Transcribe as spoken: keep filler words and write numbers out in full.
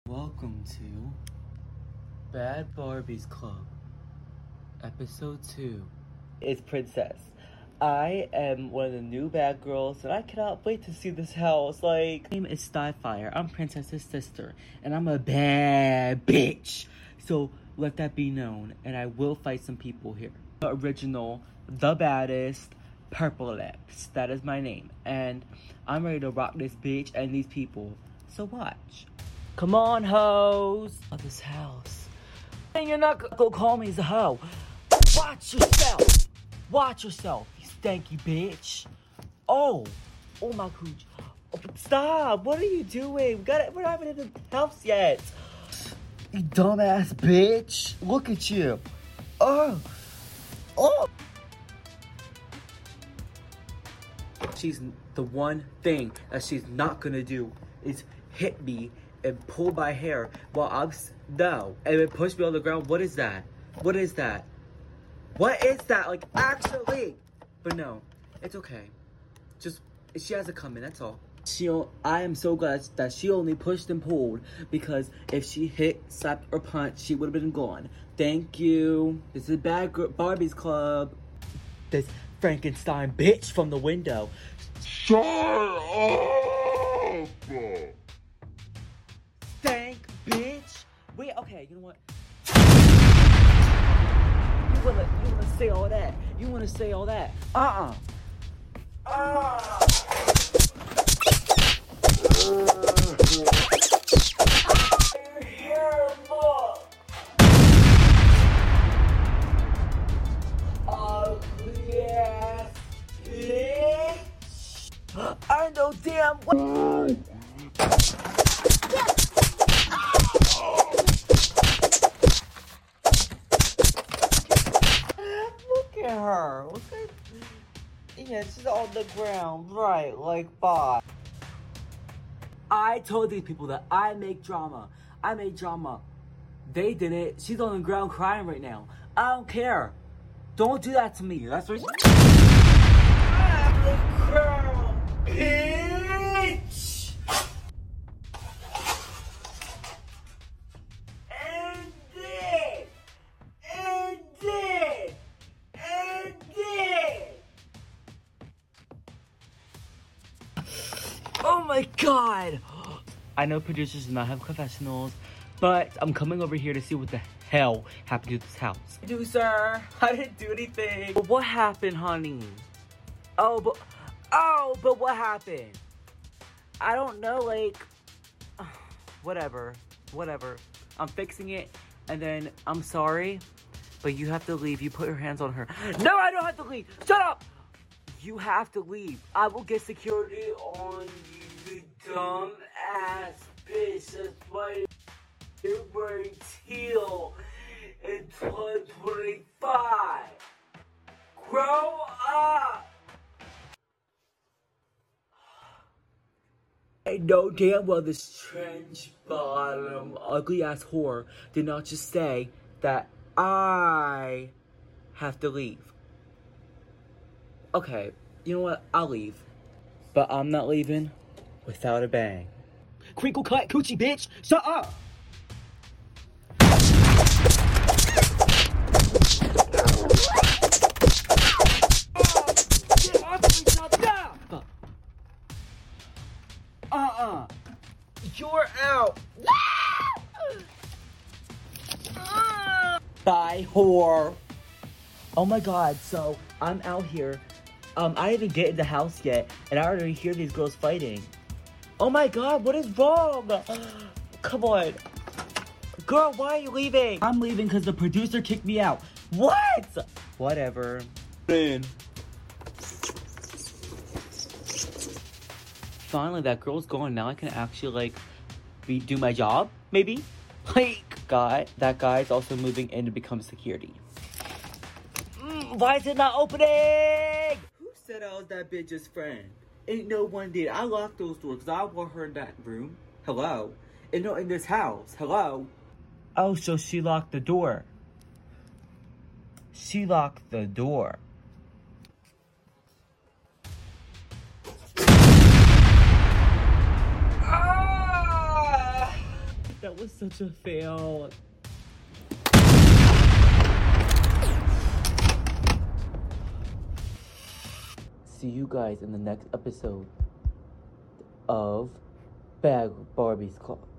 Welcome to Bad Barbies Club, Episode two. It's Princess. I am one of the new bad girls, and I cannot wait to see this house. Like, my name is Starfire. I'm Princess's sister, and I'm a bad bitch. So let that be known, and I will fight some people here. The original, the baddest, Purple Lips. That is my name, and I'm ready to rock this bitch and these people. So watch. Come on, hoes. Oh, this house. And you're not gonna call me a hoe. Watch yourself. Watch yourself, you stanky bitch. Oh. Oh, my cooch. Oh, stop. What are you doing? We got it. We're not even in the house yet. You dumbass bitch. Look at you. Oh. Oh. She's the one thing that she's not gonna do is hit me and pull my hair while I'm no and then push me on the ground. What is that? What is that? What is that? Like, actually, but no, it's okay. Just she has to come in. That's all. She. I am so glad that she only pushed and pulled, because if she hit, slapped, or punched, she would have been gone. Thank you. This is Bad Girl Barbies Club. This Frankenstein bitch from the window. Shut up! Stank bitch. Wait, okay, you know what? You wanna, you wanna say all that? You wanna say all that? Uh-uh. Ah. You're here, look. Ugly ass bitch. I know damn well. Look at her. Look at. Yeah, she's on the ground, right? Like, bye. I told these people that I make drama. I make drama. They did it. She's on the ground crying right now. I don't care. Don't do that to me. That's what. I'm the crown, bitch. And it. And it. And it. Oh my god. I know producers do not have professionals, but I'm coming over here to see what the hell happened to this house. Producer, I didn't do anything. But what happened, honey? Oh, but oh, but what happened? I don't know, like, whatever, whatever. I'm fixing it, and then I'm sorry, but you have to leave. You put your hands on her. No, I don't have to leave. Shut up. You have to leave. I will get security on you, you dumb ass bitch. That's why you're wearing teal in twenty twenty-five. Grow up. I know damn well this trench bottom ugly ass whore did not just say that I have to leave. Okay, you know what? I'll leave. But I'm not leaving without a bang. Crinkle cut coochie bitch! Shut up! Get off me, stop! Uh-uh. You're out. Bye, whore. Oh my god, so I'm out here. Um, I didn't even get in the house yet, and I already hear these girls fighting. Oh my god, what is wrong? Come on. Girl, why are you leaving? I'm leaving because the producer kicked me out. What? Whatever. Man. Finally, that girl's gone. Now I can actually, like, be, do my job, maybe? Like, guy, that guy's also moving in to become security. Mm, why is it not opening? Who said I was that bitch's friend? Ain't no one did. I locked those doors because I want her in that room. Hello? And no, in this house. Hello? Oh, so she locked the door. She locked the door. That was such a fail. See you guys in the next episode of Bad Barbie's Club.